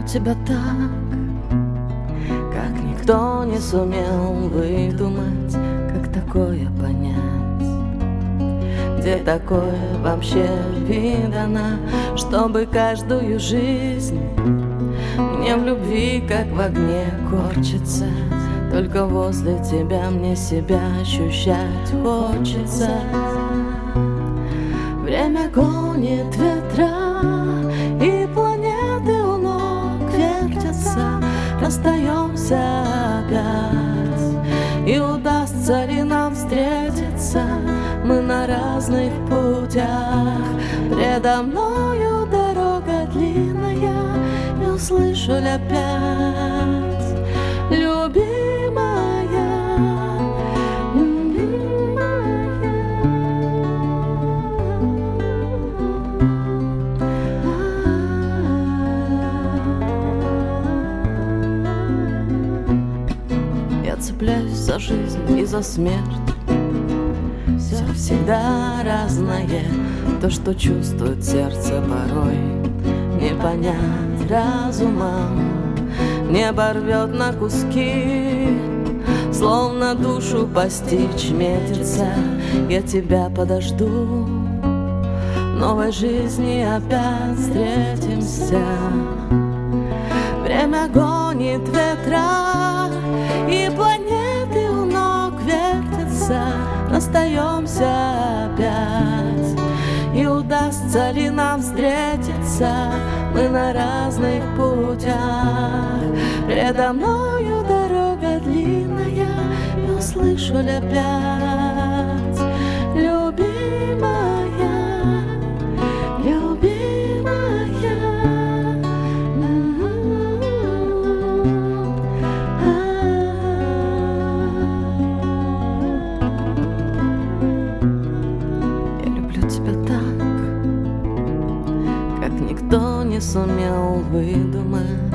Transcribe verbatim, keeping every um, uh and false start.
тебя так, как никто не сумел выдумать, как такое понять. Где такое вообще видано, чтобы каждую жизнь мне в любви, как в огне, корчится. Только возле тебя мне себя ощущать хочется. Время гонит ветра, и планеты у ног вертятся. Расстаемся опять, и удастся ли нам встретиться? Мы на разных путях, предо мною дорога длинная, и услышу ли опять, любимая, любимая. Я цепляюсь за жизнь и за смерть. Все всегда разное, то, что чувствует сердце порой, не понять разумом, не оборвет на куски, словно душу постичь метится. Я тебя подожду, новой жизни опять встретимся. Время гонит ветра, и планеты у ног вертятся. Расстаемся опять, и удастся ли нам встретиться? Мы на разных путях, предо мною дорога длинная, и услышу ли опять, любимая, любимая. Я люблю тебя так, как никто не сумел выдумать.